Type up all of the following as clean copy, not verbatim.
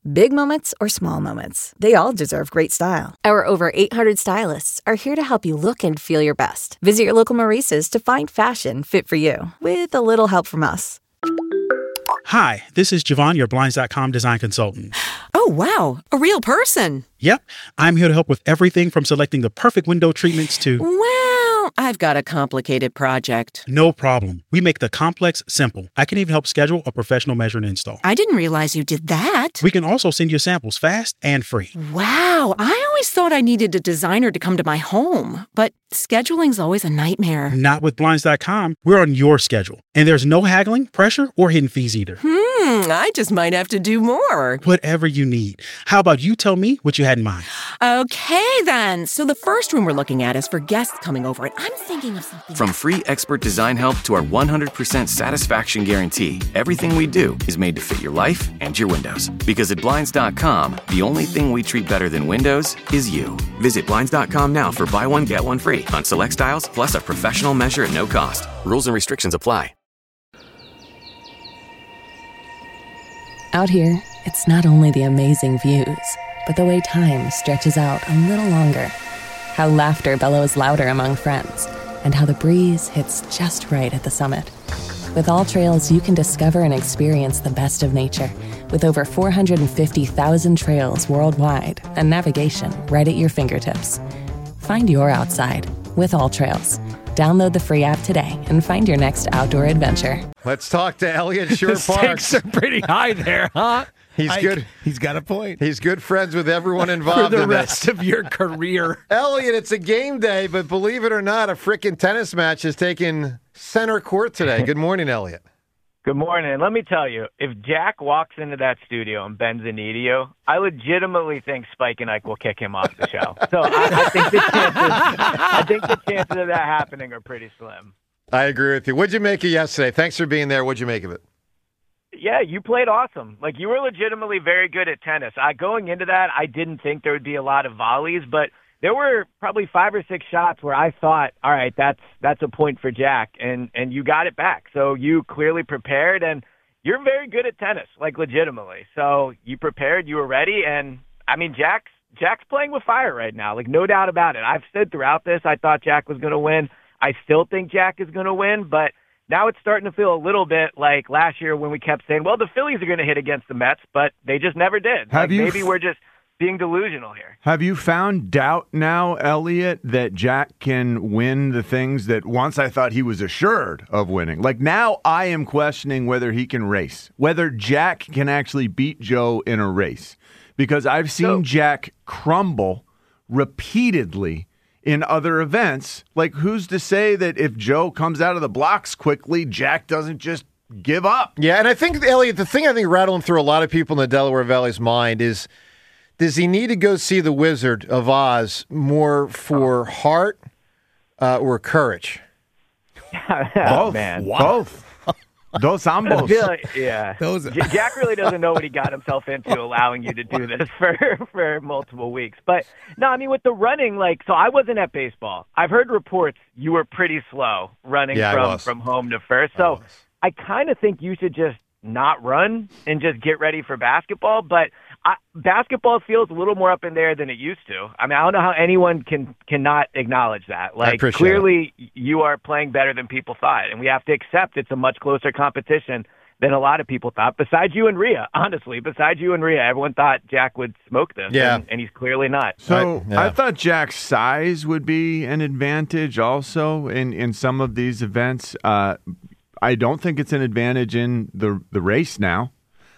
Big moments or small moments, they all deserve great style. Our over 800 stylists are here to help you look and feel your best. Visit your local Maurice's to find fashion fit for you, with a little help from us. Hi, this is Javon, your Blinds.com design consultant. Oh, wow. A real person. Yep, I'm here to help with everything from selecting the perfect window treatments to... Well, I've got a complicated project. No problem. We make the complex simple. I can even help schedule a professional measure and install. I didn't realize you did that. We can also send you samples fast and free. Wow, I always thought I needed a designer to come to my home, but scheduling's always a nightmare. Not with Blinds.com. We're on your schedule. And there's no haggling, pressure, or hidden fees either. I just might have to do more. Whatever you need. How about you tell me what you had in mind? Okay, then. So the first room we're looking at is for guests coming over, and I'm thinking of something... From free expert design help to our 100% satisfaction guarantee, everything we do is made to fit your life and your windows. Because at Blinds.com, the only thing we treat better than windows is you. Visit Blinds.com now for buy one, get one free on select styles, plus a professional measure at no cost. Rules and restrictions apply. Out here, it's not only the amazing views, but the way time stretches out a little longer. How laughter bellows louder among friends, and how the breeze hits just right at the summit. With All Trails, you can discover and experience the best of nature, with over 450,000 trails worldwide and navigation right at your fingertips. Find your outside with All Trails. Download the free app today and find your next outdoor adventure. Let's talk to Elliott Shorr-Parks. Stakes are pretty high there, huh? He's good. He's got a point. He's good friends with everyone involved For the in rest of your career. Elliott, it's a game day, but believe it or not, a frickin' tennis match has taken center court today. Good morning, Elliott. Good morning. Let me tell you, if Jack walks into that studio and bends a knee to you, I legitimately think Spike and Ike will kick him off the show. So I think the chances of that happening are pretty slim. I agree with you. What'd you make of yesterday? Thanks for being there. What'd you make of it? Yeah, you played awesome. Like, you were legitimately very good at tennis. Going into that, I didn't think there would be a lot of volleys, but there were probably 5 or 6 shots where I thought, all right, that's a point for Jack, and you got it back. So you clearly prepared, and you're very good at tennis, like, legitimately. So you prepared, you were ready, and, I mean, Jack's playing with fire right now, like, no doubt about it. I've said throughout this I thought Jack was going to win. I still think Jack is going to win, but now it's starting to feel a little bit like last year when we kept saying, well, the Phillies are going to hit against the Mets, but they just never did. Maybe we're just being delusional here. Have you found doubt now, Elliott, that Jack can win the things that once I thought he was assured of winning? Like, now I am questioning whether he can race, whether Jack can actually beat Joe in a race. Because I've seen Jack crumble repeatedly in other events. Like, who's to say that if Joe comes out of the blocks quickly, Jack doesn't just give up? Yeah, and I think, Elliott, the thing I think rattling through a lot of people in the Delaware Valley's mind is, does he need to go see the Wizard of Oz more for heart or courage? Both, man. Both. Dos ambos. Yeah. Jack really doesn't know what he got himself into allowing you to do this for multiple weeks. But, no, I mean, with the running, like, so I wasn't at baseball. I've heard reports you were pretty slow running from home to first. So I kind of think you should just not run and just get ready for basketball. But basketball feels a little more up in there than it used to. I mean, I don't know how anyone cannot acknowledge that. Like, clearly you are playing better than people thought, and we have to accept it's a much closer competition than a lot of people thought. Besides you and Rhea, honestly, everyone thought Jack would smoke this, and he's clearly not. So I thought Jack's size would be an advantage also in some of these events. I don't think it's an advantage in the race now.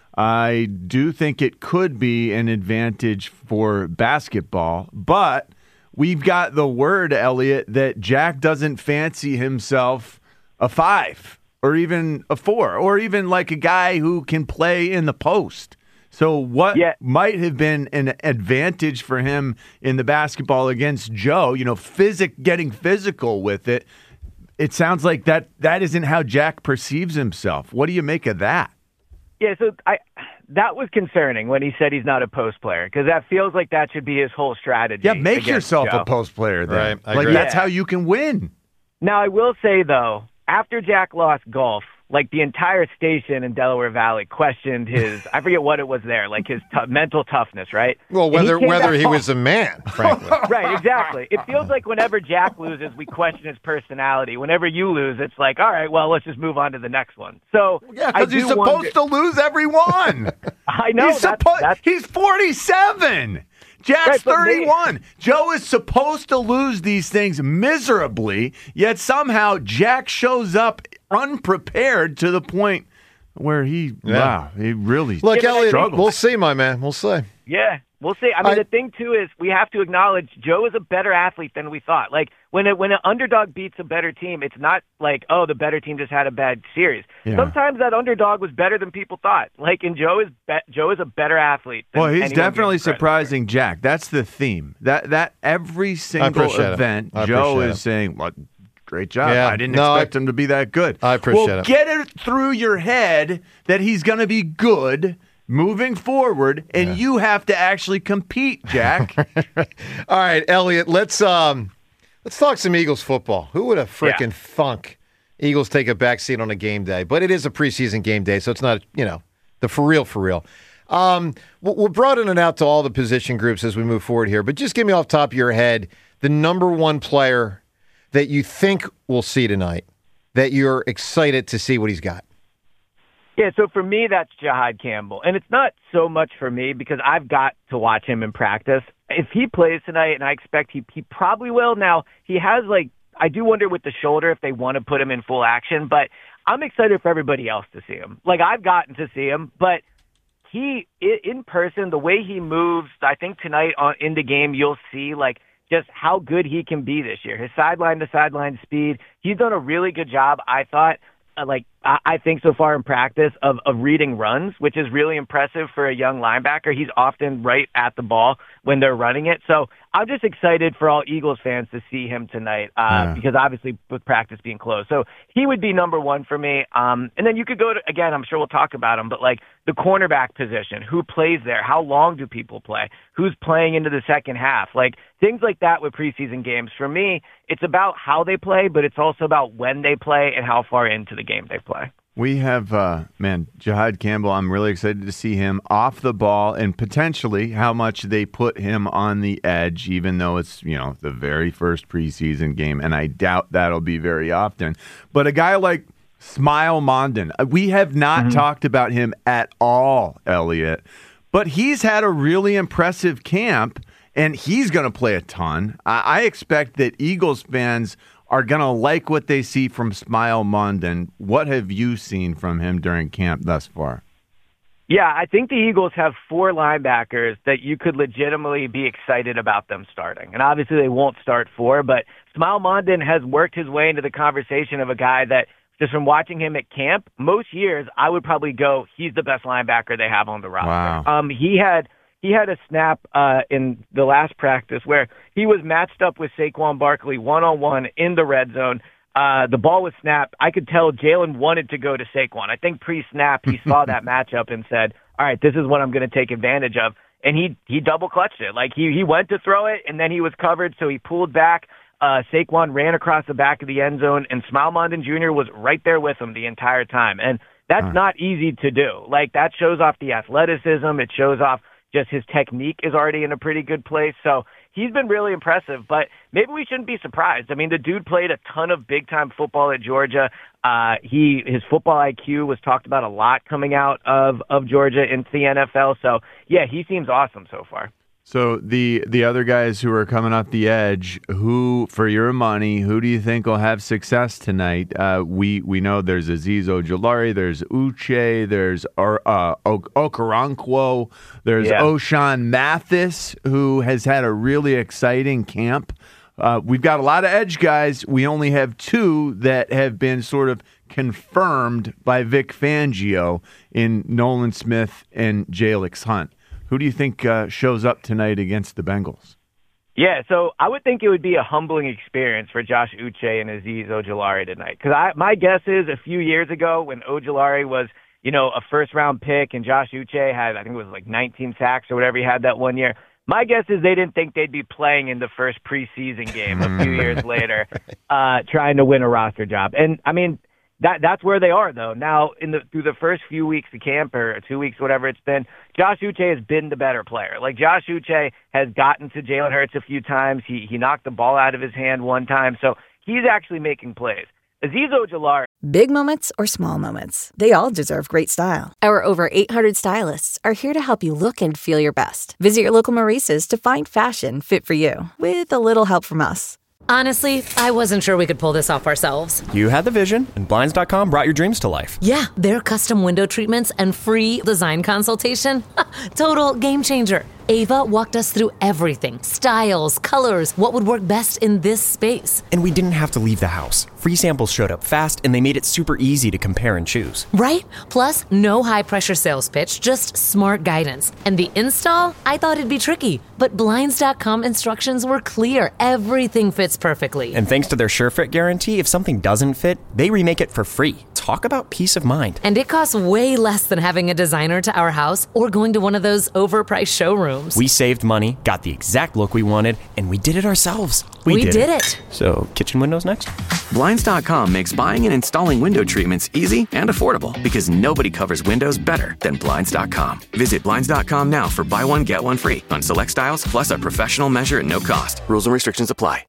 I do think it could be an advantage for basketball, but we've got the word, Elliott, that Jack doesn't fancy himself a 5 or even a 4 or even like a guy who can play in the post. So what might have been an advantage for him in the basketball against Joe, getting physical with it, it sounds like that isn't how Jack perceives himself. What do you make of that? Yeah, so that was concerning when he said he's not a post player, because that feels like that should be his whole strategy. Yeah, make yourself Joe. a post player then. Right, that's how you can win. Now, I will say, though, after Jack lost golf, like the entire station in Delaware Valley questioned his, I forget what it was there, like his mental toughness, right? Well, whether he was a man, frankly. Right, exactly. It feels like whenever Jack loses, we question his personality. Whenever you lose, it's like, all right, well, let's just move on to the next one. So yeah, because he's supposed to lose every one. I know. He's 47. Jack's 31. Joe is supposed to lose these things miserably, yet somehow Jack shows up unprepared to the point where he really Elliot, struggles. We'll see, my man. We'll see. Yeah, we'll see. I mean, the thing, too, is we have to acknowledge Joe is a better athlete than we thought. Like, when an underdog beats a better team, it's not like, oh, the better team just had a bad series. Yeah. Sometimes that underdog was better than people thought. Like, and Joe is a better athlete than well, he's definitely surprising Jack. That's the theme. That every single event, Joe is saying, well, great job. Yeah. I didn't expect him to be that good. I appreciate it. Get it through your head that he's going to be good moving forward, and you have to actually compete, Jack. All right, Elliot, let's talk some Eagles football. Who would have frickin' thunk Eagles take a backseat on a game day? But it is a preseason game day, so it's not, the for real. We're broadening it out to all the position groups as we move forward here, but just give me off the top of your head the number one player that you think we'll see tonight, that you're excited to see what he's got. Yeah, so for me, that's Jahad Campbell. And it's not so much for me because I've got to watch him in practice. If he plays tonight, and I expect he probably will, now he has, I do wonder with the shoulder if they want to put him in full action, but I'm excited for everybody else to see him. I've gotten to see him, but he, in person, the way he moves, I think tonight in the game, you'll see, just how good he can be this year. His sideline-to-sideline speed, he's done a really good job, I thought. I think so far in practice of reading runs, which is really impressive for a young linebacker. He's often right at the ball when they're running it. So I'm just excited for all Eagles fans to see him tonight because obviously with practice being closed. So he would be number one for me. And then you could go to, again, I'm sure we'll talk about him, but the cornerback position, who plays there? How long do people play? Who's playing into the second half? Things like that with preseason games. For me, it's about how they play, but it's also about when they play and how far into the game they play. We have, Jahad Campbell, I'm really excited to see him off the ball and potentially how much they put him on the edge, even though it's, the very first preseason game, and I doubt that'll be very often. But a guy like Smile Mondon, we have not talked about him at all, Elliot, but he's had a really impressive camp, and he's going to play a ton. I expect that Eagles fans are going to like what they see from Smile Mondon. What have you seen from him during camp thus far? Yeah, I think the Eagles have 4 linebackers that you could legitimately be excited about them starting. And obviously they won't start 4, but Smile Mondon has worked his way into the conversation of a guy that, just from watching him at camp, most years I would probably go, he's the best linebacker they have on the roster. Wow. He had a snap in the last practice where he was matched up with Saquon Barkley one-on-one in the red zone. The ball was snapped. I could tell Jalen wanted to go to Saquon. I think pre-snap he saw that matchup and said, all right, this is what I'm going to take advantage of. And he double-clutched it. He went to throw it, and then he was covered, so he pulled back. Saquon ran across the back of the end zone, and Smile Mondon Jr. was right there with him the entire time. And that's not easy to do. That shows off the athleticism. It shows off just his technique is already in a pretty good place. So he's been really impressive, but maybe we shouldn't be surprised. I mean, the dude played a ton of big-time football at Georgia. His football IQ was talked about a lot coming out of Georgia into the NFL. So, yeah, he seems awesome so far. So the other guys who are coming off the edge, who, for your money, who do you think will have success tonight? We know there's Azeez Ojulari, there's Uche, there's Okoronkwo, there's O'Shawn Mathis, who has had a really exciting camp. We've got a lot of edge guys. We only have 2 that have been sort of confirmed by Vic Fangio in Nolan Smith and Jalix Hunt. Who do you think shows up tonight against the Bengals? Yeah, so I would think it would be a humbling experience for Josh Uche and Azeez Ojulari tonight. Because my guess is a few years ago when Ojulari was, a first-round pick and Josh Uche had, I think it was 19 sacks or whatever he had that one year, my guess is they didn't think they'd be playing in the first preseason game a few years later trying to win a roster job. And, I mean, that's where they are, though. Now, through the first few weeks of camp, or 2 weeks, whatever it's been, Josh Uche has been the better player. Like, Josh Uche has gotten to Jalen Hurts a few times. He knocked the ball out of his hand one time, so he's actually making plays. Azeez Ojulari. Big moments or small moments, they all deserve great style. Our over 800 stylists are here to help you look and feel your best. Visit your local Maurices to find fashion fit for you, with a little help from us. Honestly, I wasn't sure we could pull this off ourselves. You had the vision, and Blinds.com brought your dreams to life. Yeah, their custom window treatments and free design consultation. Total game changer. Ava walked us through everything. Styles, colors, what would work best in this space. And we didn't have to leave the house. Free samples showed up fast, and they made it super easy to compare and choose. Right? Plus, no high-pressure sales pitch, just smart guidance. And the install? I thought it'd be tricky, but Blinds.com instructions were clear. Everything fits perfectly. And thanks to their SureFit guarantee, if something doesn't fit, they remake it for free. Talk about peace of mind. And it costs way less than having a designer to our house or going to one of those overpriced showrooms. We saved money, got the exact look we wanted, and we did it ourselves. We did it. So, kitchen windows next? Blinds.com makes buying and installing window treatments easy and affordable because nobody covers windows better than Blinds.com. Visit Blinds.com now for buy one, get one free on select styles, plus a professional measure at no cost. Rules and restrictions apply.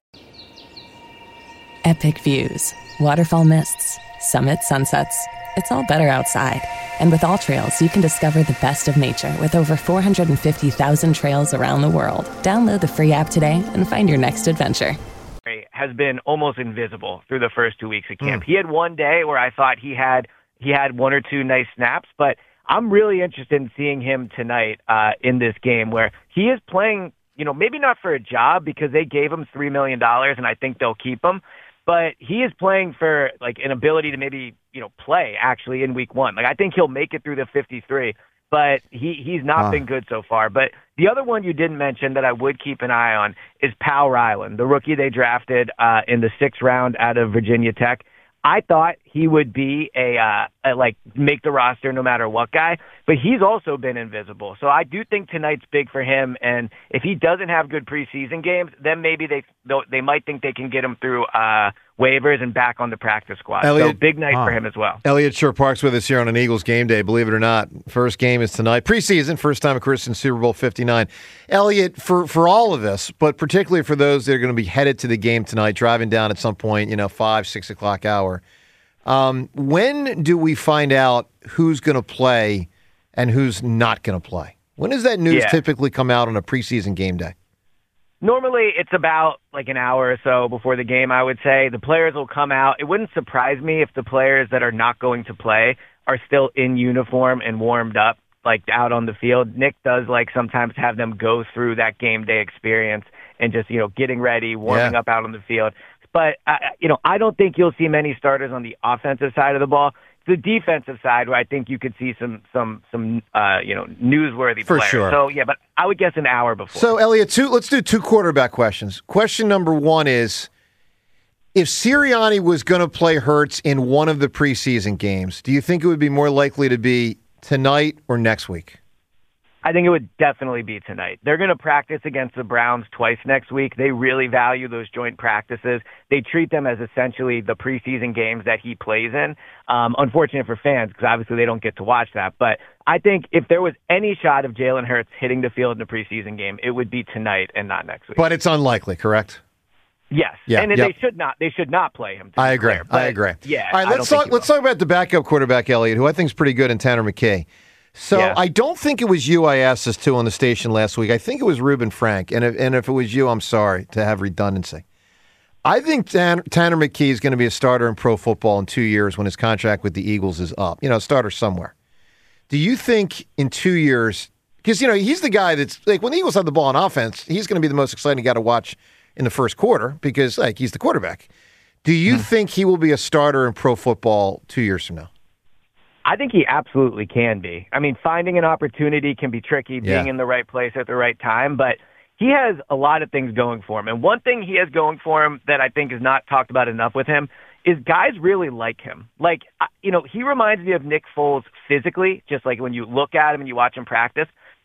Epic views, waterfall mists, summit sunsets. It's all better outside. And with All Trails, you can discover the best of nature with over 450,000 trails around the world. Download the free app today and find your next adventure. Has been almost invisible through the first 2 weeks of camp. He had one day where I thought he had one or two nice snaps, but I'm really interested in seeing him tonight in this game where he is playing, maybe not for a job because they gave him $3 million and I think they'll keep him, but he is playing for like an ability to maybe, play actually in week one. Like I think he'll make it through the 53, but he's not been good so far. But the other one you didn't mention that I would keep an eye on is Powell Ryland, the rookie they drafted in the 6th round out of Virginia Tech. I thought he would be a make the roster no matter what guy, but he's also been invisible. So I do think tonight's big for him. And if he doesn't have good preseason games, then maybe they might think they can get him through waivers and back on the practice squad. So big night for him as well. Elliot Shore Parks with us here on an Eagles game day. Believe it or not, first game is tonight. Preseason, first time a Christian Super Bowl 59. Elliot, for all of this, but particularly for those that are going to be headed to the game tonight, driving down at some point, 5, 6 o'clock hour. When do we find out who's going to play and who's not going to play? When does that news typically come out on a preseason game day? Normally, it's about like an hour or so before the game, I would say. The players will come out. It wouldn't surprise me if the players that are not going to play are still in uniform and warmed up, like out on the field. Nick does sometimes have them go through that game day experience and just, getting ready, warming up out on the field. But, I don't think you'll see many starters on the offensive side of the ball. The defensive side, where I think you could see some newsworthy For players. sure. So, but I would guess an hour before. So, Elliot, let's do 2 quarterback questions. Question number 1 is, if Sirianni was going to play Hurts in one of the preseason games, do you think it would be more likely to be tonight or next week? I think it would definitely be tonight. They're going to practice against the Browns twice next week. They really value those joint practices. They treat them as essentially the preseason games that he plays in. Unfortunate for fans because obviously they don't get to watch that. But I think if there was any shot of Jalen Hurts hitting the field in a preseason game, it would be tonight and not next week. But it's unlikely, correct? Yes. Yeah. And they should not play him. I agree. Yeah. All right, let's talk about the backup quarterback, Elliot, who I think is pretty good in Tanner McKee. So I don't think it was you I asked this to on the station last week. I think it was Reuben Frank. And if it was you, I'm sorry to have redundancy. I think Tanner McKee is going to be a starter in pro football in 2 years when his contract with the Eagles is up. A starter somewhere. Do you think in 2 years, because, he's the guy that's, when the Eagles have the ball on offense, he's going to be the most exciting guy to watch in the first quarter because, he's the quarterback. Do you think he will be a starter in pro football 2 years from now? I think he absolutely can be. I mean, finding an opportunity can be tricky, being in the right place at the right time, but he has a lot of things going for him. And one thing he has going for him that I think is not talked about enough with him is guys really like him. He reminds me of Nick Foles physically, just like when you look at him and you watch him practice.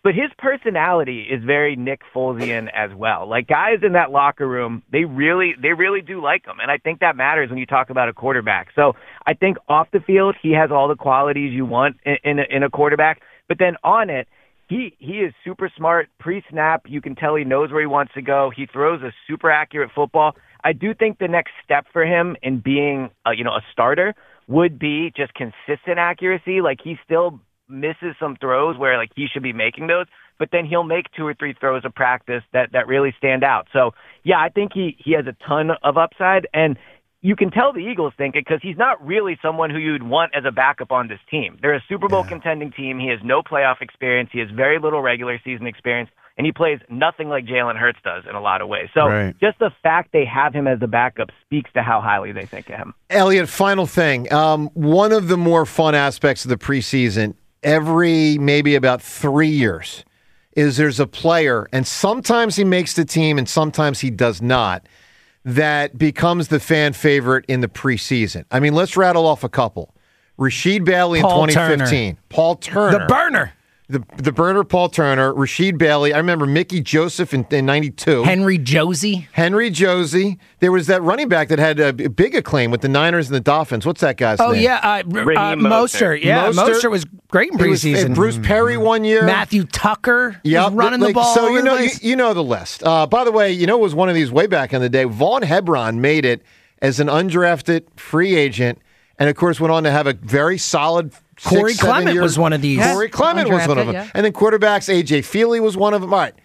But his personality is very Nick Folesian as well. Like, guys in that locker room, they really do like him. And I think that matters when you talk about a quarterback. So I think off the field, he has all the qualities you want in a quarterback. But then on it, he is super smart. Pre-snap, you can tell he knows where he wants to go. He throws a super accurate football. I do think the next step for him in being a starter would be just consistent accuracy. Like, he still misses some throws where like he should be making those, but then he'll make 2 or 3 throws of practice that really stand out. So yeah, I think he has a ton of upside, and you can tell the Eagles think it because he's not really someone who you'd want as a backup on this team. They're a Super Bowl contending team. He has no playoff experience. He has very little regular season experience, and he plays nothing like Jalen Hurts does in a lot of ways. So just the fact they have him as the backup speaks to how highly they think of him. Elliot, final thing. One of the more fun aspects of the preseason, every maybe about 3 years, is there's a player, and sometimes he makes the team and sometimes he does not, that becomes the fan favorite in the preseason. I mean, let's rattle off a couple. Rasheed Bailey in 2015. Paul Turner. The burner. The burner, Paul Turner. Rasheed Bailey. I remember Mickey Joseph in 92. Henry Josie. There was that running back that had a big acclaim with the Niners and the Dolphins. What's that guy's name? Oh, yeah. Mostert. Yeah, Mostert was great in preseason. Bruce Perry one year. Matthew Tucker was running the ball. So you know the list. By the way, it was one of these way back in the day. Vaughn Hebron made it as an undrafted free agent, and of course went on to have a very solid Corey Clement was one of these. Corey Clement was one of them. Yeah. And then quarterbacks, A.J. Feely was one of them. All right.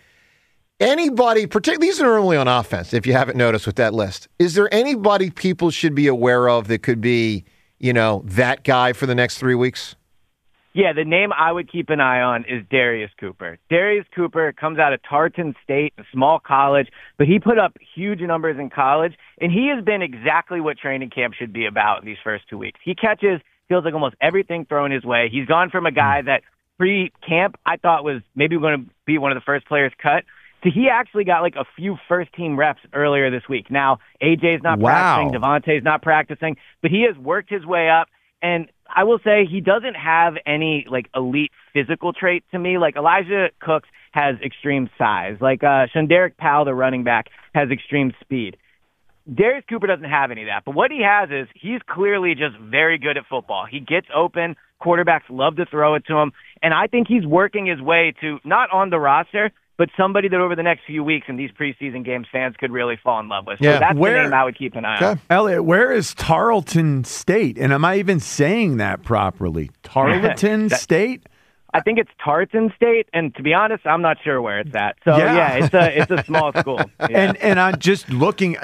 Anybody, particularly, these are only on offense, if you haven't noticed with that list. Is there anybody people should be aware of that could be, that guy for the next 3 weeks? Yeah, the name I would keep an eye on is Darius Cooper. Darius Cooper comes out of Tarleton State, a small college, but he put up huge numbers in college, and he has been exactly what training camp should be about in these first 2 weeks. He catches, feels like almost everything thrown his way. He's gone from a guy that pre-camp I thought was maybe going to be one of the first players cut, to he actually got like a few first-team reps earlier this week. Now, AJ's not practicing, Devontae's not practicing, but he has worked his way up, and I will say he doesn't have any like elite physical trait to me. Like Elijah Cooks has extreme size. Like Shunderick Powell, the running back, has extreme speed. Darius Cooper doesn't have any of that. But what he has is he's clearly just very good at football. He gets open. Quarterbacks love to throw it to him. And I think he's working his way to, not on the roster, but somebody that over the next few weeks in these preseason games fans could really fall in love with. So that's the name I would keep an eye on. Elliot, where is Tarleton State? And am I even saying that properly? Tarleton State? I think it's Tarleton State, and to be honest, I'm not sure where it's at. So it's a small school. Yeah. And I'm just looking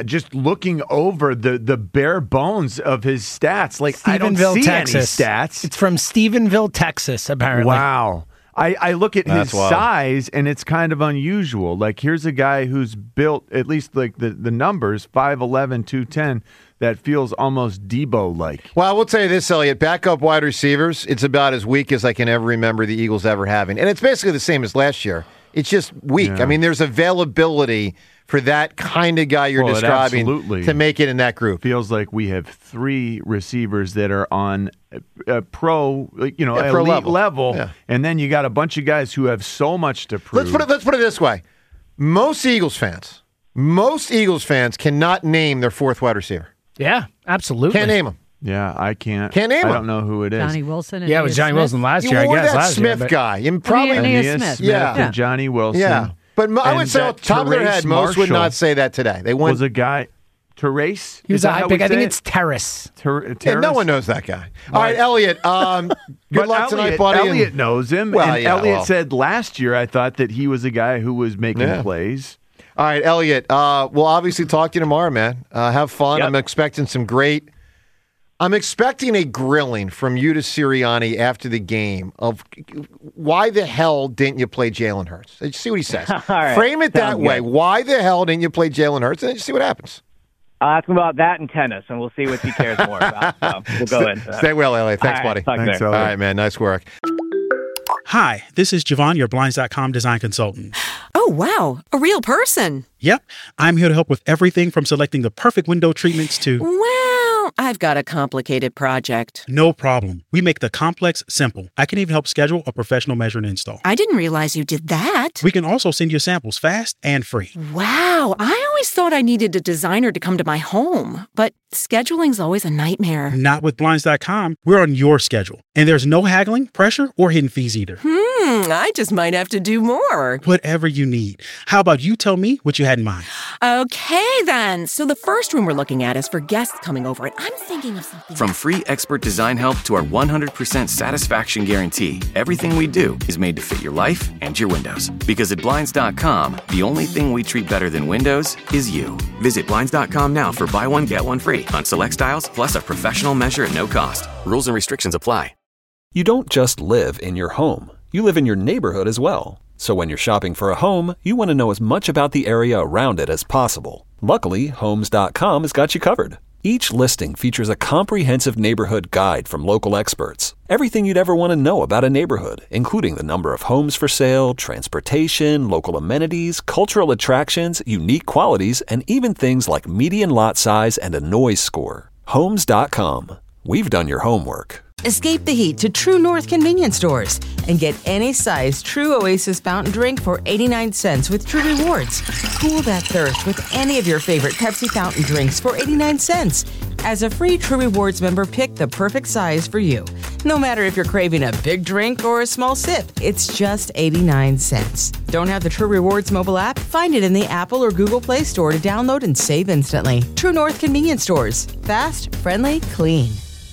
over the bare bones of his stats. Like I don't see Texas. Any stats. It's from Stephenville, Texas, apparently. Wow. I look at his size, and it's kind of unusual. Like, here's a guy who's built, at least like the numbers, 5'11", 210, that feels almost Debo-like. Well, I will tell you this, Elliot. Backup wide receivers, it's about as weak as I can ever remember the Eagles ever having. And it's basically the same as last year. It's just weak. Yeah. I mean, there's availability for that kind of guy you're describing to make it in that group. Feels like we have 3 receivers that are on pro, pro elite level. And then you got a bunch of guys who have so much to prove. Let's put it this way. Most Eagles fans cannot name their 4th wide receiver. Yeah, absolutely. Can't name him. Yeah, I can't. Can't name him. I don't know who it is. Johnny Wilson. Yeah, it was Johnny Wilson last year, I guess. That Smith guy. And probably Smith. And Johnny Wilson. Yeah. But I would say off the top of their head, most would not say that today. They was a guy, Terrace? He was a high pick. I think it's Terrace. Yeah, no one knows that guy. All right, Elliot, good luck tonight, buddy. Elliot knows him. Elliot said last year, I thought that he was a guy who was making plays. All right, Elliot, we'll obviously talk to you tomorrow, man. Have fun. Yep. I'm expecting a grilling from you to Sirianni after the game of why the hell didn't you play Jalen Hurts? Just see what he says. Right. Frame it that way. Why the hell didn't you play Jalen Hurts? And just see what happens. I'll ask him about that and tennis, and we'll see what he cares more about. So we'll go into that. Stay well, Elliot. Thanks, buddy. Thanks, all right, man. Nice work. Hi, this is Javon, your Blinds.com design consultant. Oh, wow. A real person. Yep. I'm here to help with everything from selecting the perfect window treatments to... Well, I've got a complicated project. No problem. We make the complex simple. I can even help schedule a professional measure and install. I didn't realize you did that. We can also send you samples fast and free. Wow, I always thought I needed a designer to come to my home, but scheduling's always a nightmare. Not with Blinds.com. We're on your schedule. And there's no haggling, pressure, or hidden fees either. I just might have to do more. Whatever you need. How about you tell me what you had in mind? Okay, then. So the first room we're looking at is for guests coming over, and I'm thinking of something. From free expert design help to our 100% satisfaction guarantee, everything we do is made to fit your life and your windows. Because at Blinds.com, the only thing we treat better than windows is you. Visit Blinds.com now for buy one, get one free on select styles, plus a professional measure at no cost. Rules and restrictions apply. You don't just live in your home. You live in your neighborhood as well. So when you're shopping for a home, you want to know as much about the area around it as possible. Luckily, Homes.com has got you covered. Each listing features a comprehensive neighborhood guide from local experts. Everything you'd ever want to know about a neighborhood, including the number of homes for sale, transportation, local amenities, cultural attractions, unique qualities, and even things like median lot size and a noise score. Homes.com. We've done your homework. Escape the heat to True North convenience stores and get any size True Oasis fountain drink for 89 cents with True Rewards. Cool that thirst with any of your favorite Pepsi fountain drinks for 89 cents. As a free True Rewards member, pick the perfect size for you. No matter if you're craving a big drink or a small sip, it's just 89 cents. Don't have the True Rewards mobile app? Find it in the Apple or Google Play Store to download and save instantly. True North convenience stores. Fast, friendly, clean.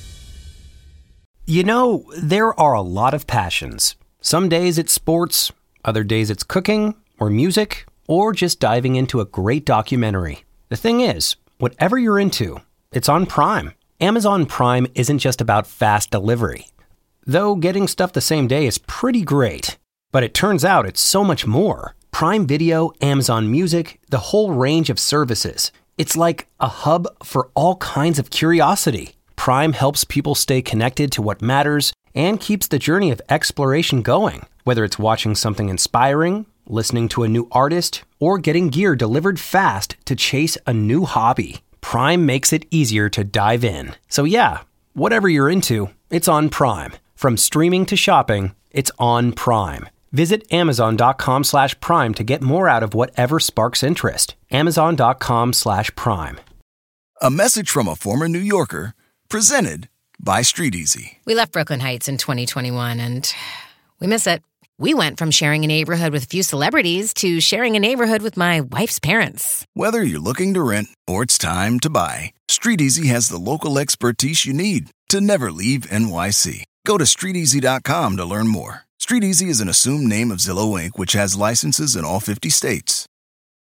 You know, there are a lot of passions. Some days it's sports, other days it's cooking, or music, or just diving into a great documentary. The thing is, whatever you're into, it's on Prime. Amazon Prime isn't just about fast delivery. Though getting stuff the same day is pretty great. But it turns out it's so much more. Prime Video, Amazon Music, the whole range of services. It's like a hub for all kinds of curiosity. Prime helps people stay connected to what matters and keeps the journey of exploration going. Whether it's watching something inspiring, listening to a new artist, or getting gear delivered fast to chase a new hobby, Prime makes it easier to dive in. So yeah, whatever you're into, it's on Prime. From streaming to shopping, it's on Prime. Visit Amazon.com/Prime to get more out of whatever sparks interest. Amazon.com/Prime. A message from a former New Yorker, presented by StreetEasy. We left Brooklyn Heights in 2021, and we miss it. We went from sharing a neighborhood with a few celebrities to sharing a neighborhood with my wife's parents. Whether you're looking to rent or it's time to buy, StreetEasy has the local expertise you need to never leave NYC. Go to StreetEasy.com to learn more. StreetEasy is an assumed name of Zillow Inc., which has licenses in all 50 states.